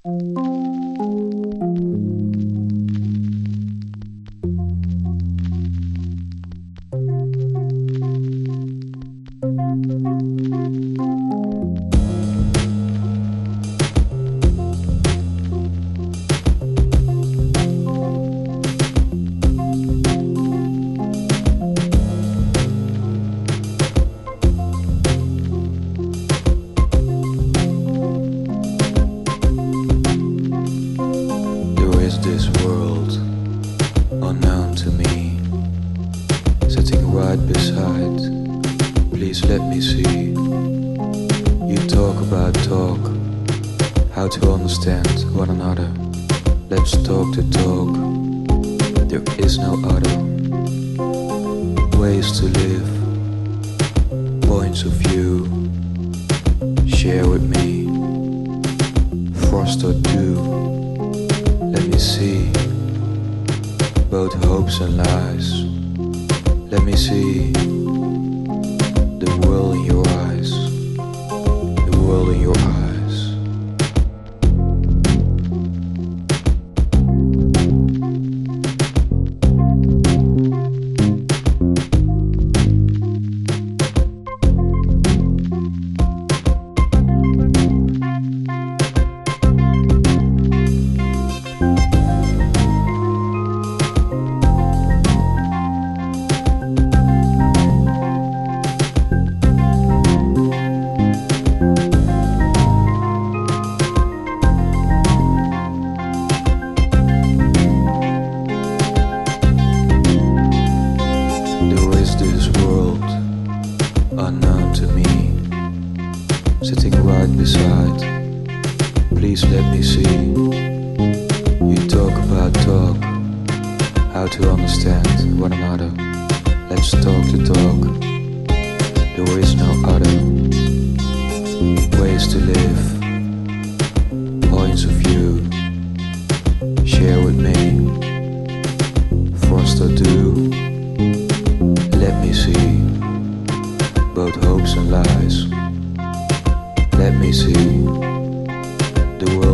There is this world unknown to me, sitting right beside. Please let me see. You talk about talk, how to understand one another. Let's talk the talk. There is no other. Ways to live, points of view. Share with me. Frost or dew. Let me see both hopes and lies. Let me see the world in your eyes, the world in your eyes. This world unknown to me, sitting right beside. Please let me see. You talk about talk, how to understand one another. Let's talk the talk. There is no other. Ways to live, points of view. Share with me. Frost or dew. Let me see both hopes and lies. Let me see the world